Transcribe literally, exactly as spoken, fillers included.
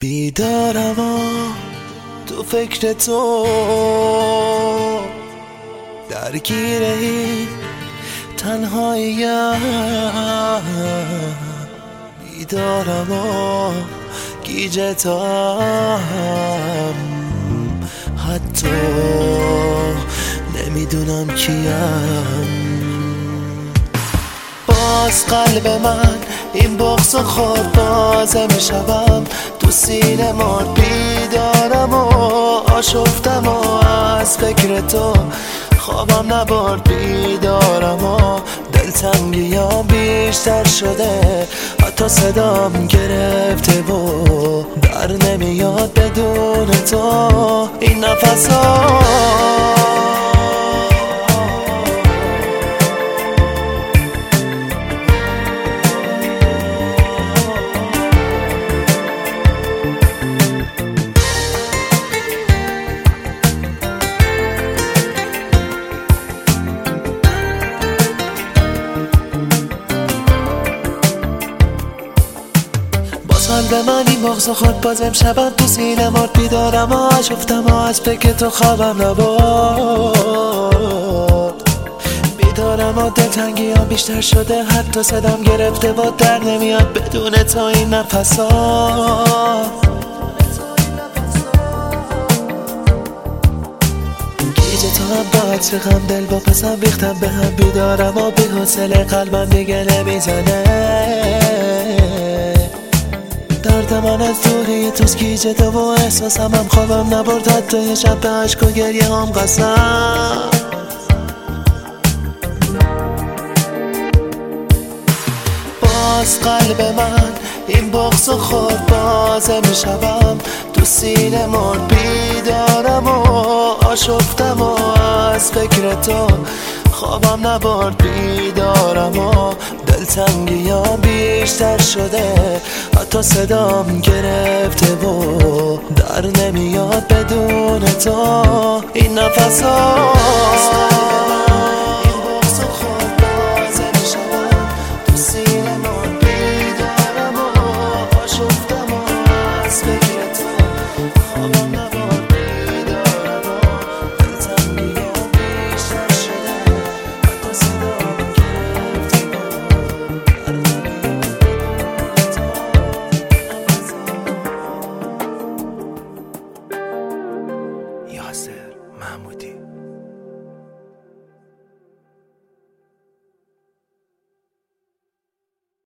بیدارم و تو فکر تو درگیر این تنهاییم، بیدارم و گیجتم، حتی نمیدونم کیم. باز قلب من این بغض و خود بازه میشوم، تو سینه مرد بیدارم و آشفتم و از فکر تو خوابم نبرد. بیدارم و دلتنگیام بیشتر شده، حتی صدام گرفته و در نمیاد بدون تو این نفس ها. قلب من این بغض و خود باز امشبم تو سینه مرد بیدارم و آشفتم و از فکر تو خوابم نبرد. بیدارم و دلتنگیام بیشتر شده، حتی صدام گرفته و در نمیاد بدون تو این نفس ها. گیج تو هم با عطرقم دل با پسم ریختم به هم. بیدارم و بی حوصله قلبم دیگه نمیزنه، درد من از دوری توست گیجه تو و احساسم هم خوابم نبرد، حتی یه شب به عشق و گریه هم قسم. باز قلب من این بغض و خود بازه میشوم، تو سینه مرد بیدارم و آشفتم و از فکر تو خوابم نبرد. بیدارم و دلتنگیام بیشتر شده، حتی صدام گرفته و در نمیاد بدون تو این نفس ها.